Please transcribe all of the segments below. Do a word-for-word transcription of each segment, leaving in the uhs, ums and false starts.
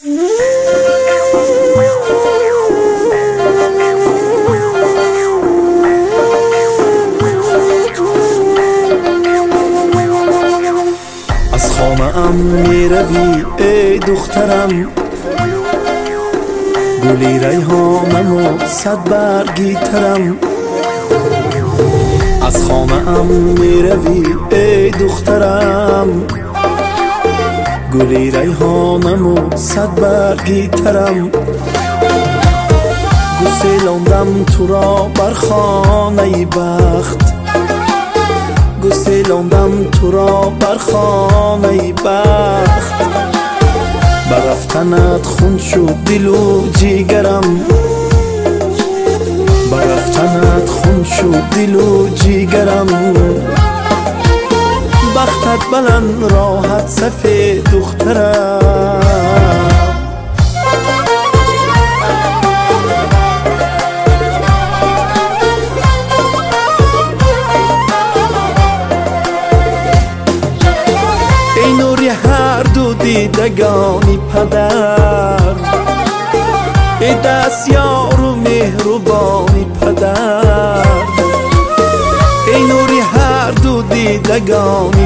از خانه ام میروی ای دخترم، گلی ریحانم و صد برگی ترم. از خانه ام میروی ای دخترم، گلی ریحانم و صد برگی ترم. گسیلاندم تو را بر خانه بخت، گسیلاندم تو را بر خانه بخت. برفتنت خون شد دل و جیگرم، برفتنت خون شد دل و جیگرم. بختت بلند راحت سفید دخترم. ای نوری هر دو دیدگانی پدر، ای دستیار و مهربانی پدر. ای نوری هر دو دیدگانی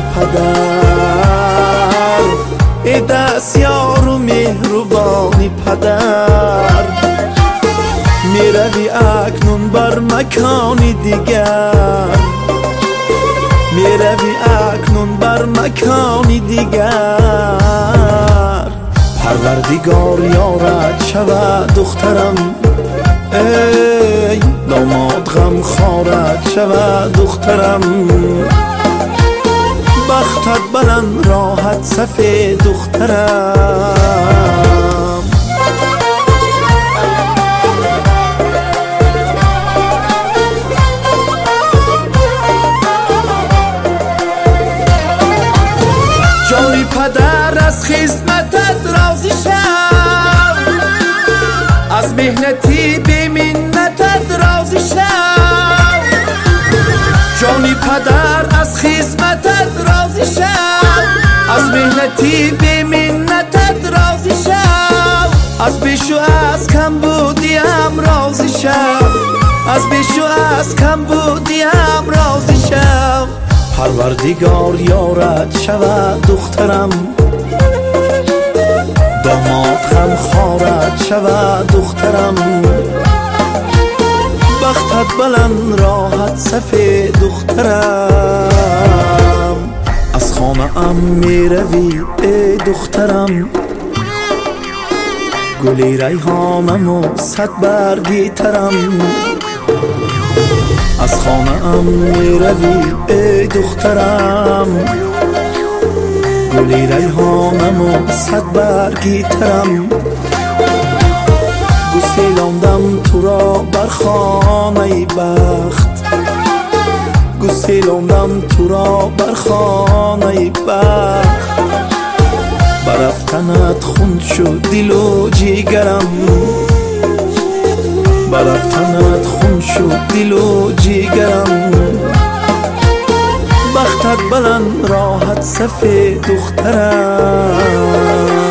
پدر، ای دستیار و مهربانی پدر. میروی اکنون بر مکانی دیگر، میروی اکنون بر مکانی دیگر. پروردگار یارت شود دخترم، ای داماد غم خارت شود دخترم. بختت بلند راحت سفید دخترم. جانی پدر از خدمتت راضی شم، از مهنتی به منتت راضی شم. جانی پدر از خدمتت راضی شم، از مهنتی به منتت راضی شم. از بیش و از کم بودیم راضی شم، از بیش و از کم بودیم راضی شم. پروردگار یارت شود دخترم، داماد غم خارت شود دخترم. بختت بلند راحت سفید دخترم. از خانه ام میروی ای دخترم، گلی ریحانم و صد برگی ترم. از خانه ام میروی ای دخترم، گلی ریحانم و صد برگی ترم. گسیلاندم تو را بر خانه بخت، گسیلاندم تو را بر خانه بخت. برفتنت خون شد دل و جیگرم، برفتنت خون شد دل و جیگرم. بختت بلند راحت سفید دخترم.